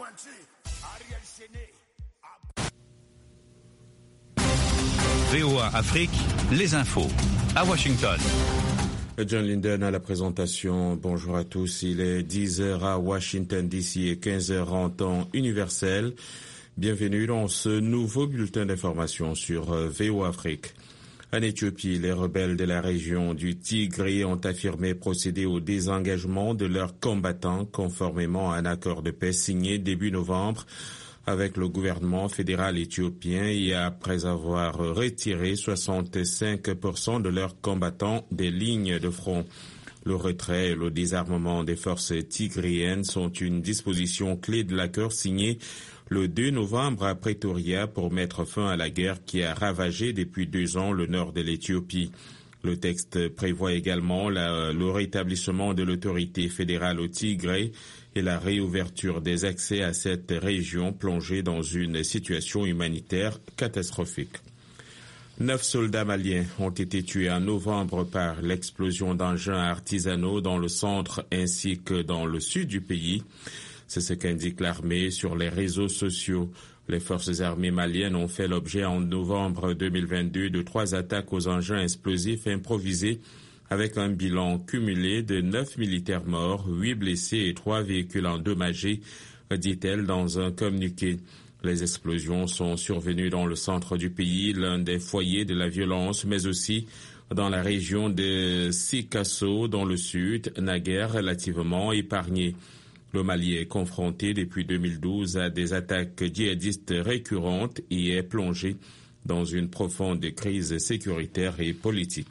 VOA Afrique, les infos, à Washington. John Linden à la présentation. Bonjour à tous. Il est 10h à Washington DC et 15h en temps universel. Bienvenue dans ce nouveau bulletin d'information sur VOA Afrique. En Éthiopie, les rebelles de la région du Tigré ont affirmé procéder au désengagement de leurs combattants conformément à un accord de paix signé début novembre avec le gouvernement fédéral éthiopien et après avoir retiré 65% de leurs combattants des lignes de front. Le retrait et le désarmement des forces tigréennes sont une disposition clé de l'accord signé le 2 novembre à Pretoria pour mettre fin à la guerre qui a ravagé depuis 2 ans le nord de l'Éthiopie. Le texte prévoit également le rétablissement de l'autorité fédérale au Tigré et la réouverture des accès à cette région plongée dans une situation humanitaire catastrophique. 9 soldats maliens ont été tués en novembre par l'explosion d'engins artisanaux dans le centre ainsi que dans le sud du pays. C'est ce qu'indique l'armée sur les réseaux sociaux. Les forces armées maliennes ont fait l'objet en novembre 2022 de 3 attaques aux engins explosifs improvisés avec un bilan cumulé de 9 militaires morts, 8 blessés et 3 véhicules endommagés, dit-elle dans un communiqué. Les explosions sont survenues dans le centre du pays, l'un des foyers de la violence, mais aussi dans la région de Sikasso, dans le sud, naguère relativement épargnée. Le Mali est confronté depuis 2012 à des attaques djihadistes récurrentes et est plongé dans une profonde crise sécuritaire et politique.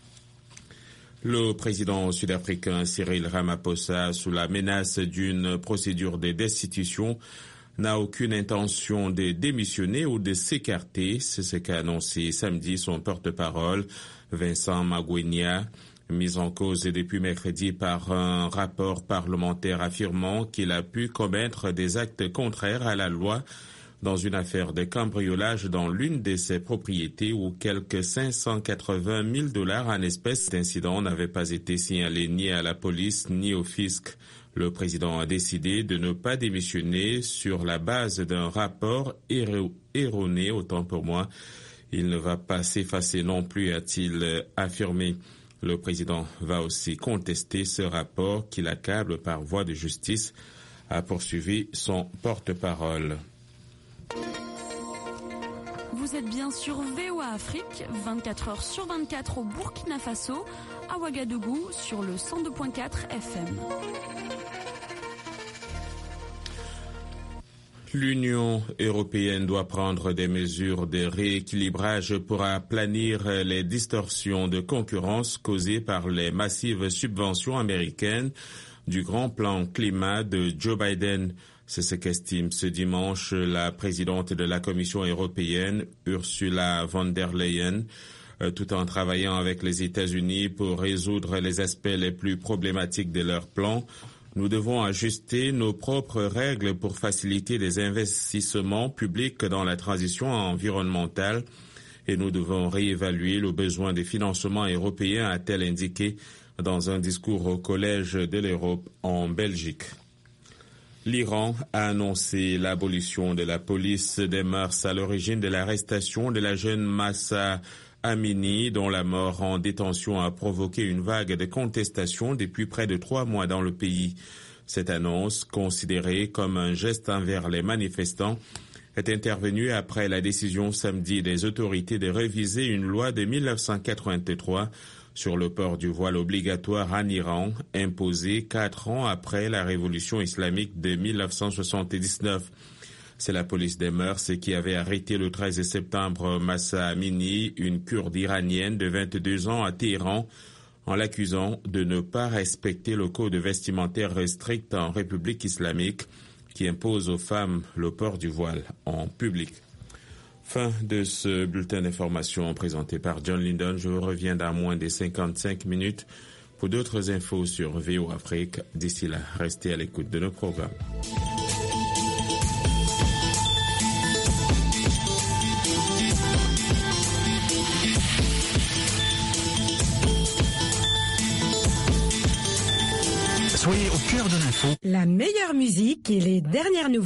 Le président sud-africain Cyril Ramaphosa, sous la menace d'une procédure de destitution, n'a aucune intention de démissionner ou de s'écarter. C'est ce qu'a annoncé samedi son porte-parole, Vincent Magwenya, mis en cause depuis mercredi par un rapport parlementaire affirmant qu'il a pu commettre des actes contraires à la loi dans une affaire de cambriolage dans l'une de ses propriétés où quelques 580 000 $ en espèces. Cet incident n'avait pas été signalé ni à la police ni au fisc. Le président a décidé de ne pas démissionner sur la base d'un rapport erroné, autant pour moi. Il ne va pas s'effacer non plus, a-t-il affirmé. Le président va aussi contester ce rapport qui l'accable par voie de justice, a poursuivi son porte-parole. Vous êtes bien sur VOA Afrique, 24 heures sur 24 au Burkina Faso, à Ouagadougou sur le 102.4 FM. L'Union européenne doit prendre des mesures de rééquilibrage pour aplanir les distorsions de concurrence causées par les massives subventions américaines du grand plan climat de Joe Biden. C'est ce qu'estime ce dimanche la présidente de la Commission européenne, Ursula von der Leyen, tout en travaillant avec les États-Unis pour résoudre les aspects les plus problématiques de leur plan. Nous devons ajuster nos propres règles pour faciliter les investissements publics dans la transition environnementale et nous devons réévaluer le besoin de financement européen, a-t-elle indiqué dans un discours au Collège de l'Europe en Belgique. L'Iran a annoncé l'abolition de la police des mœurs à l'origine de l'arrestation de la jeune Mahsa Amini, dont la mort en détention a provoqué une vague de contestation depuis près de 3 mois dans le pays. Cette annonce, considérée comme un geste envers les manifestants, est intervenue après la décision samedi des autorités de réviser une loi de 1983 sur le port du voile obligatoire en Iran, imposée 4 ans après la révolution islamique de 1979. C'est la police des mœurs qui avait arrêté le 13 septembre Mahsa Amini, une Kurde iranienne de 22 ans à Téhéran, en l'accusant de ne pas respecter le code vestimentaire strict en République islamique qui impose aux femmes le port du voile en public. Fin de ce bulletin d'information présenté par John Linden. Je reviens dans moins de 55 minutes pour d'autres infos sur VOA Afrique. D'ici là, restez à l'écoute de nos programmes. Soyez au cœur de l'info. La meilleure musique et les dernières nouvelles.